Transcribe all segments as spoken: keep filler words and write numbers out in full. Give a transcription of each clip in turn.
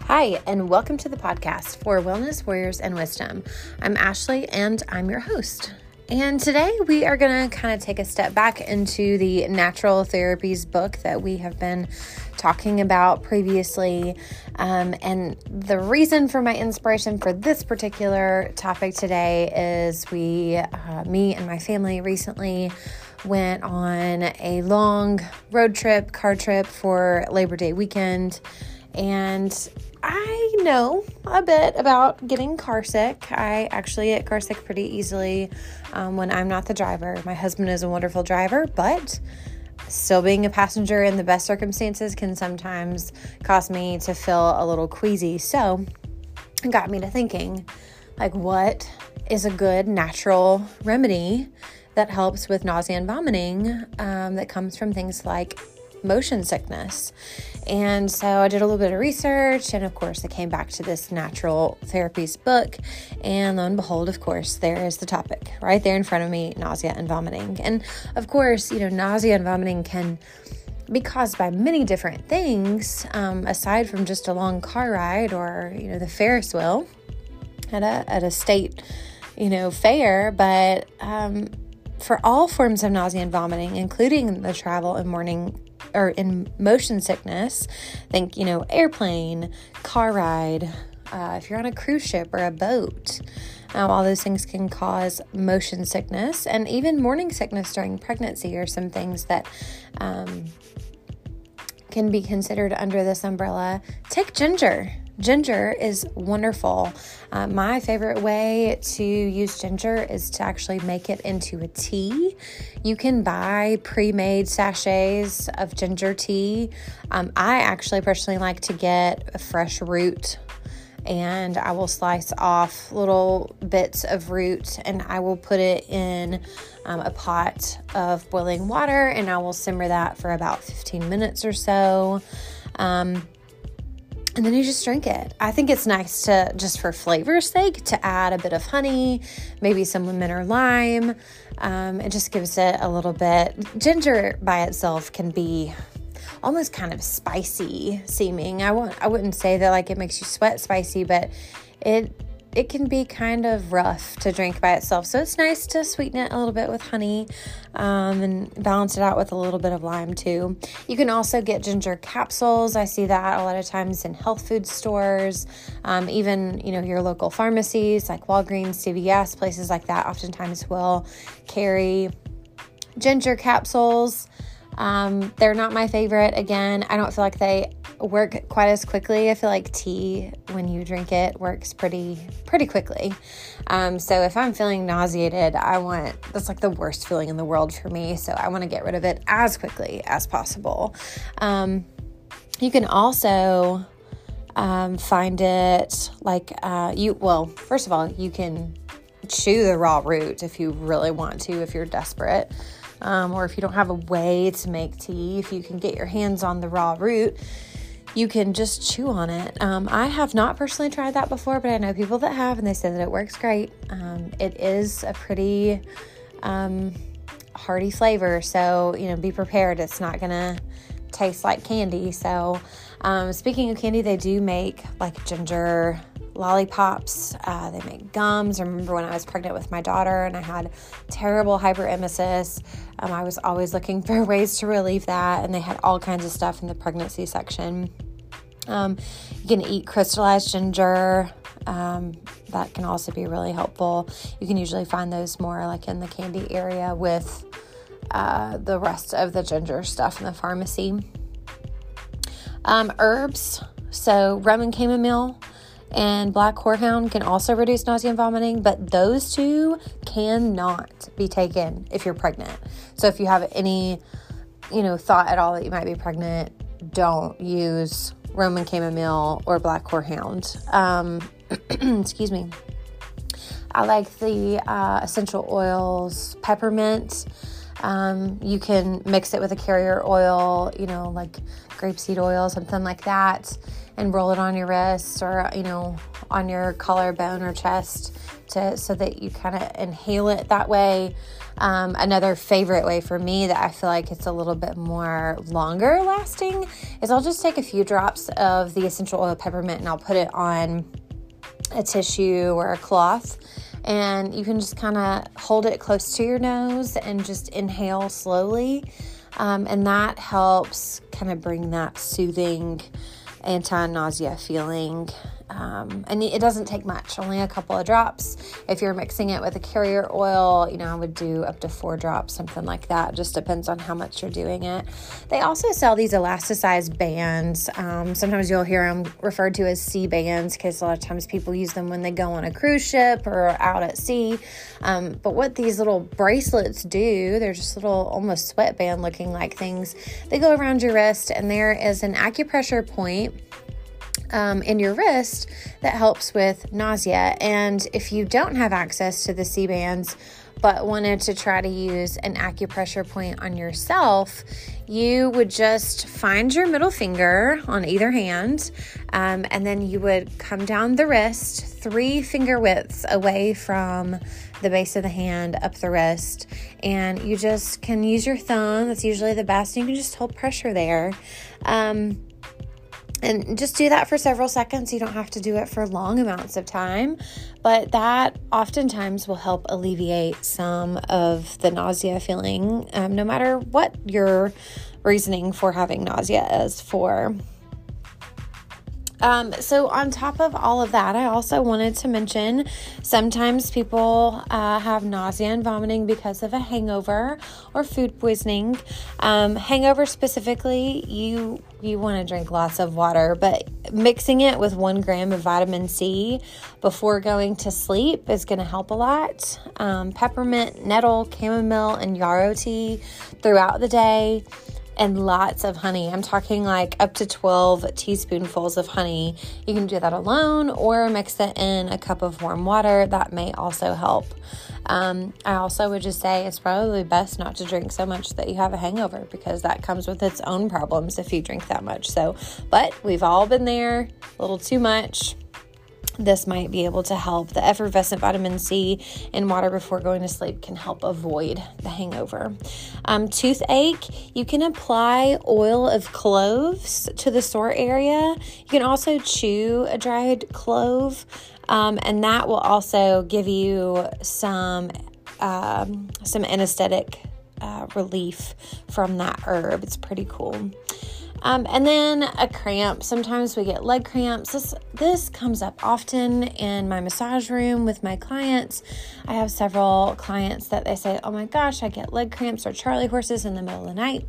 Hi, and welcome to the podcast for Wellness, Warriors, and Wisdom. I'm Ashley, and I'm your host. And today we are going to kind of take a step back into the Natural Therapies book that we have been talking about previously. Um, and the reason for my inspiration for this particular topic today is we, uh, me and my family recently went on a long road trip, car trip for Labor Day weekend. And I know a bit about getting car sick. I actually get car sick pretty easily um, when I'm not the driver. My husband is a wonderful driver, but still being a passenger in the best circumstances can sometimes cause me to feel a little queasy. So it got me to thinking, like, what is a good natural remedy that helps with nausea and vomiting um, that comes from things like motion sickness? And so I did a little bit of research, and of course I came back to this Natural Therapies book, and lo and behold, of course, there is the topic right there in front of me: nausea and vomiting. And of course, you know, nausea and vomiting can be caused by many different things, um, aside from just a long car ride or, you know, the Ferris wheel at a at a state, you know, fair. But um, for all forms of nausea and vomiting, including the travel and morning or in motion sickness, think, you know, airplane, car ride, uh, if you're on a cruise ship or a boat, um, all those things can cause motion sickness, and even morning sickness during pregnancy are some things that um, can be considered under this umbrella. Take ginger. Ginger is wonderful. Uh, my favorite way to use ginger is to actually make it into a tea. You can buy pre-made sachets of ginger tea. Um, I actually personally like to get a fresh root, and I will slice off little bits of root, and I will put it in um, a pot of boiling water, and I will simmer that for about fifteen minutes or so. Um, And then you just drink it. I think it's nice to, just for flavor's sake, to add a bit of honey, maybe some lemon or lime. Um, it just gives it a little bit. Ginger by itself can be almost kind of spicy seeming. I won't, I wouldn't say that like it makes you sweat spicy, but it it can be kind of rough to drink by itself. So it's nice to sweeten it a little bit with honey um, and balance it out with a little bit of lime too. You can also get ginger capsules. I see that a lot of times in health food stores, um, even, you know, your local pharmacies like Walgreens, C V S, places like that oftentimes will carry ginger capsules. Um, they're not my favorite. Again, I don't feel like they work quite as quickly. I feel like tea, when you drink it, works pretty, pretty quickly. Um, so if I'm feeling nauseated, I want, that's like the worst feeling in the world for me. So I want to get rid of it as quickly as possible. Um, you can also, um, find it like, uh, you, well, first of all, you can chew the raw root if you really want to, if you're desperate. Um, or if you don't have a way to make tea, if you can get your hands on the raw root, you can just chew on it. Um, I have not personally tried that before, but I know people that have, and they say that it works great. Um, it is a pretty um, hearty flavor, so, you know, be prepared. It's not going to taste like candy. So um, speaking of candy, they do make like ginger lollipops. Uh, they make gums. I remember when I was pregnant with my daughter and I had terrible hyperemesis. Um, I was always looking for ways to relieve that, and they had all kinds of stuff in the pregnancy section. Um, you can eat crystallized ginger. Um, that can also be really helpful. You can usually find those more like in the candy area with uh, the rest of the ginger stuff in the pharmacy. Um, herbs. So Roman chamomile and black horehound can also reduce nausea and vomiting, but those two cannot be taken if you're pregnant. So if you have any, you know, thought at all that you might be pregnant, don't use Roman chamomile or black horehound. Um, excuse me. I like the uh, essential oils, peppermint. Um, you can mix it with a carrier oil, you know, like grapeseed oil, something like that, and roll it on your wrist or, you know, on your collarbone or chest to so that you kind of inhale it that way. Um, another favorite way for me that I feel like it's a little bit more longer lasting is I'll just take a few drops of the essential oil peppermint and I'll put it on a tissue or a cloth. And you can just kind of hold it close to your nose and just inhale slowly. Um, and that helps kind of bring that soothing anti-nausea feeling. Um, and it doesn't take much, only a couple of drops. If you're mixing it with a carrier oil, you know, I would do up to four drops, something like that. Just depends on how much you're doing it. They also sell these elasticized bands. Um, sometimes you'll hear them referred to as sea bands because a lot of times people use them when they go on a cruise ship or out at sea. Um, but what these little bracelets do, they're just little almost sweatband looking like things. They go around your wrist and there is an acupressure point Um, in your wrist that helps with nausea. And if you don't have access to the sea bands but wanted to try to use an acupressure point on yourself, you would just find your middle finger on either hand, um, and then you would come down the wrist three finger widths away from the base of the hand up the wrist, and you just can use your thumb. That's usually the best. You can just hold pressure there. Um, And just do that for several seconds. You don't have to do it for long amounts of time, but that oftentimes will help alleviate some of the nausea feeling, um, no matter what your reasoning for having nausea is for. Um, so on top of all of that, I also wanted to mention sometimes people uh, have nausea and vomiting because of a hangover or food poisoning. Um, hangover specifically, you you want to drink lots of water, but mixing it with one gram of vitamin C before going to sleep is going to help a lot. Um, peppermint, nettle, chamomile, and yarrow tea throughout the day. And lots of honey. I'm talking like up to twelve teaspoonfuls of honey. You can do that alone or mix it in a cup of warm water. That may also help. Um, I also would just say it's probably best not to drink so much that you have a hangover, because that comes with its own problems if you drink that much. So, but we've all been there, a little too much. This might be able to help. The effervescent vitamin C in water before going to sleep can help avoid the hangover. Um, toothache, you can apply oil of cloves to the sore area. You can also chew a dried clove, um, and that will also give you some um, some anesthetic uh, relief from that herb. It's pretty cool. Um, and then a cramp. Sometimes we get leg cramps. This this comes up often in my massage room with my clients. I have several clients that they say, oh my gosh, I get leg cramps or Charlie horses in the middle of the night.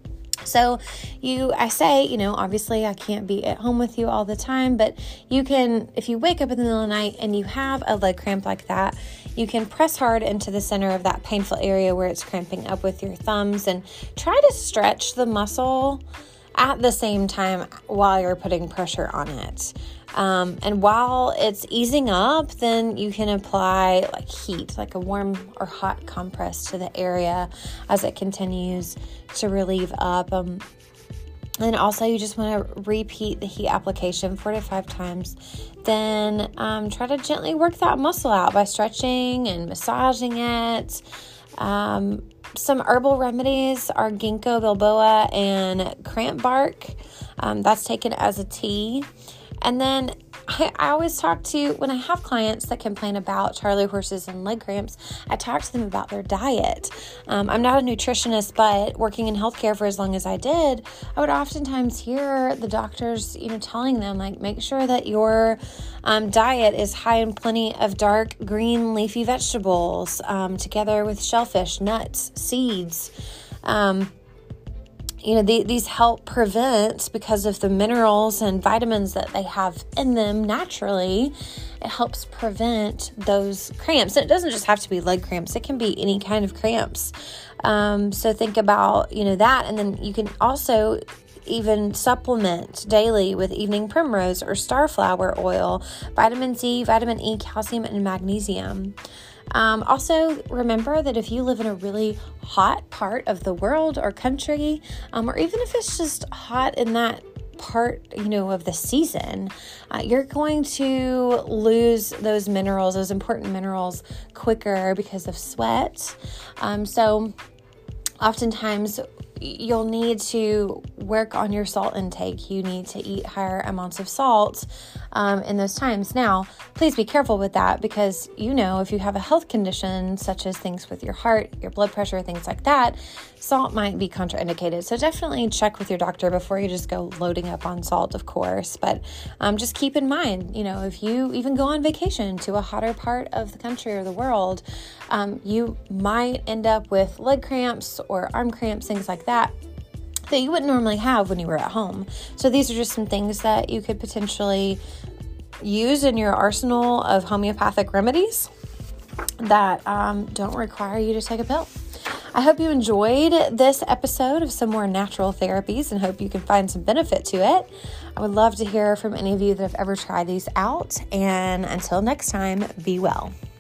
So you, I say, you know, obviously I can't be at home with you all the time, but you can, if you wake up in the middle of the night and you have a leg cramp like that, you can press hard into the center of that painful area where it's cramping up with your thumbs and try to stretch the muscle at the same time while you're putting pressure on it. Um, and while it's easing up, then you can apply like heat, like a warm or hot compress to the area as it continues to relieve up. Um, and also you just want to repeat the heat application four to five times. Then um, try to gently work that muscle out by stretching and massaging it. Um, some herbal remedies are ginkgo biloba and cramp bark. Um, that's taken as a tea. And then I, I always talk to, when I have clients that complain about Charlie horses and leg cramps, I talk to them about their diet. Um, I'm not a nutritionist, but working in healthcare for as long as I did, I would oftentimes hear the doctors, you know, telling them, like, make sure that your um, diet is high in plenty of dark green leafy vegetables, um, together with shellfish, nuts, seeds. Um, You know, the, these help prevent, because of the minerals and vitamins that they have in them naturally, it helps prevent those cramps. And it doesn't just have to be leg cramps. It can be any kind of cramps. Um, so think about, you know, that. And then you can also even supplement daily with evening primrose or starflower oil, vitamin C, vitamin E, calcium, and magnesium. Um, also, remember that if you live in a really hot part of the world or country, um, or even if it's just hot in that part, you know, of the season, uh, you're going to lose those minerals, those important minerals quicker because of sweat. Um, so oftentimes you'll need to work on your salt intake. You need to eat higher amounts of salt um, in those times. Now, please be careful with that because, you know, if you have a health condition such as things with your heart, your blood pressure, things like that, salt might be contraindicated. So definitely check with your doctor before you just go loading up on salt, of course. But um, just keep in mind, you know, if you even go on vacation to a hotter part of the country or the world, um, you might end up with leg cramps or arm cramps, things like that, that you wouldn't normally have when you were at home. So these are just some things that you could potentially use in your arsenal of homeopathic remedies that um, don't require you to take a pill. I hope you enjoyed this episode of some more natural therapies and hope you can find some benefit to it. I would love to hear from any of you that have ever tried these out. And until next time, be well.